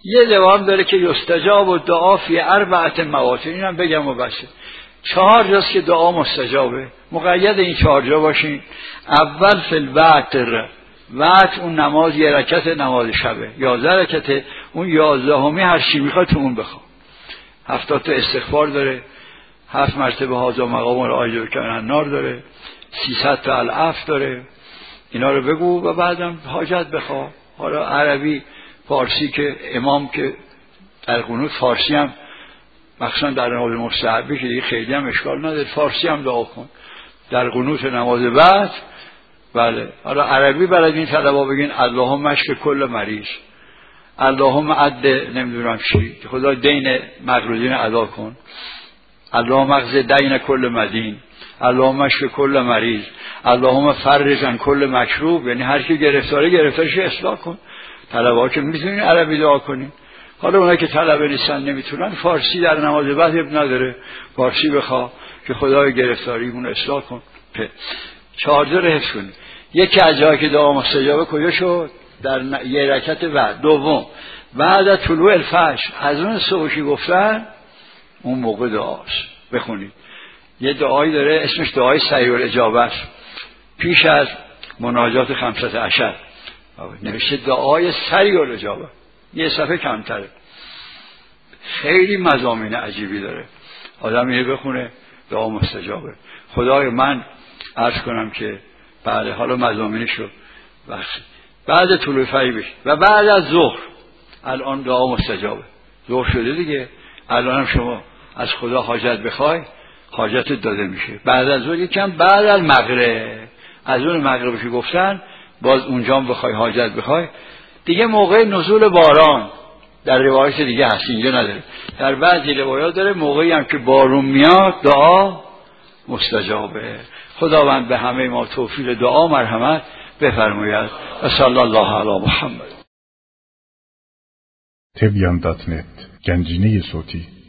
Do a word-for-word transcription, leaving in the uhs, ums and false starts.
یه دوام داره که یستجاب و دعا فی اربعه مواطن، اینم بگم و بسه. چهار جاست که دعا مستجابه، مقید این چهار جا باشین. اول فی الوتر، وقت اون نماز یه رکعت نماز شبه، یازده رکعت، اون یازدهمی هر چی میخواد تو اون بخوا. هفتاد تا استغفار داره، هفت مرتبه هازا مقام العاجز و کنن نار داره، سیصد تا العفو داره. اینا رو بگو و بعدم حاجت بخوا. حالا عربی فارسی که امام که در قنوت فارسی هم مخصوصا در نماز مستحبی که دیگه خیلی هم اشکال نداره فارسی هم دعا کن در قنوت نماز بعد. بله حالا عربی برای این طلبا بگین اللهم اشف کل مریض، اللهم عد نمیدونم چی، خدا دین مقروضین ادا کن، اللهم اقض دین کل مدین، اللهم اشف کل مریض، اللهم فرج عن کل مکروب. یعنی هر کی گرفتاره گرفتارش اصلاح کن. طلبا که میتونین عربی دعا کنین. حالا اونایی که طلبه نیستن نمیتونن، فارسی در نماز بعد اب نداره، فارسی بخوا که خدای گرفتاریمون اصلاح کن. چهار جا رو حفظ کنید. یکی از جایی که دعا مستجابه کجا شد؟ در ن... یه رکعت بعد. دوم بعد از طلوع الفجر، از اون صبحی گفتن اون موقع دعاست بخونید. یه دعایی داره اسمش دعای سریع الاجابه است، پیش از مناجات خمسة عشر نوشته دعای سریع الاجابه، یه صفحه کمتره، خیلی مضامین عجیبی داره، آدم میره بخونه دعا مستجابه. خدای من عرض کنم که بعد حالا مضامینشو وقت بعد طلوع فجر بشه و بعد از ظهر، الان دعا مستجابه، ظهر شده دیگه، الان هم شما از خدا حاجت بخوای حاجت داده میشه. بعد از ظهر یکم بعد از مغرب، از اون مغربی که گفتن باز اونجا هم بخوای حاجت بخوای دیگه. موقع نزول باران در روایت دیگه هست، اینجا نداره، در بعضی روایات داره موقعی هم که بارون میاد دعا مستجابه. خداوند به همه ما توفیق دعا مرحمت بفرماید و صلی الله علی محمد. تبیان دات نت گنجینه صوتی